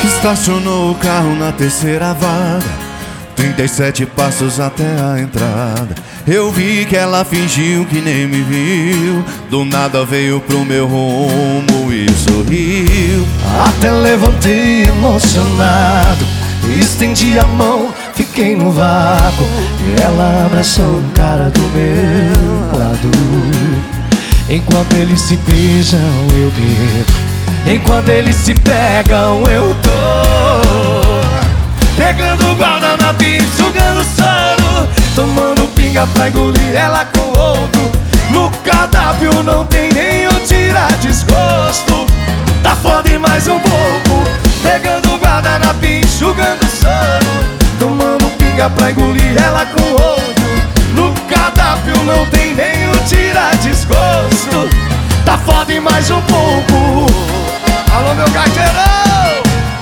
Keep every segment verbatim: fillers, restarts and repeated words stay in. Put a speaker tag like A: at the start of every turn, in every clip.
A: Estacionou o carro na terceira vaga, trinta e sete passos até a entrada. Eu vi que ela fingiu que nem me viu. Do nada veio pro meu rumo e sorriu.
B: Até levantei emocionado, estendi a mão, fiquei no vácuo. E ela abraçou o cara do meu lado. Enquanto eles se beijam eu bebo, enquanto eles se pegam eu tô pegando guardanapo e sugando sono, tomando pinga pra engolir ela com outro. No cardápio não tem nem o tirar desgosto. Tá foda e mais um pouco, pegando guardanapo e enxugando sono, tomando pinga pra engolir ela com outro. No cardápio não tem nem o tirar desgosto. Tá foda e mais um pouco. Alô, meu gaiteirão!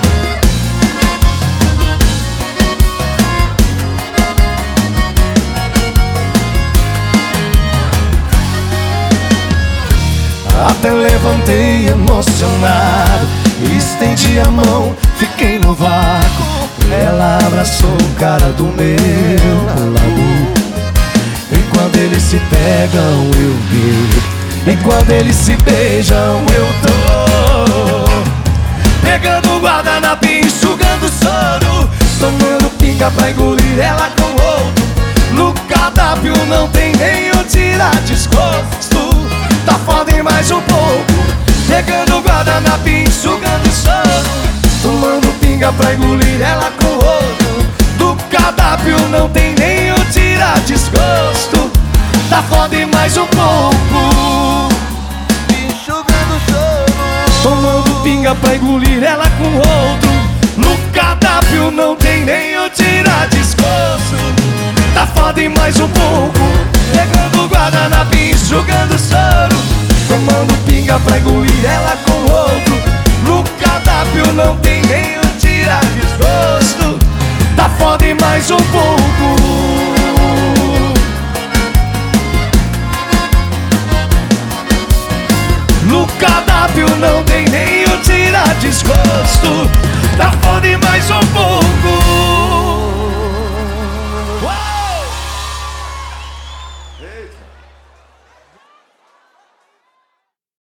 B: Até levantei emocionado, estendi a mão, fiquei no vácuo. Ela abraçou o cara do meu lado. Enquanto eles se pegam eu bebo, enquanto eles se beijam eu tô pegando guardanapo e enxugando sono, tomando pinga pra engolir ela com outro. No cardápio não tem nem o tirar desgosto. Tá foda e mais um pouco, pegando guardanapo e enxugando sono, tomando pinga pra engolir ela com outro. Do cardápio não tem nem o tirar desgosto. Tá foda e mais um pouco,
C: enxugando sono,
B: tomando pinga pra engolir ela com outro. No cardápio não tem nem o tirar desgosto. Tá foda e mais um pouco, pegando guardanapo e enxugando sono, tomando pinga pra engolir ela com outro. No cardápio não tem nem o tirar desgosto. Tá foda e mais um pouco.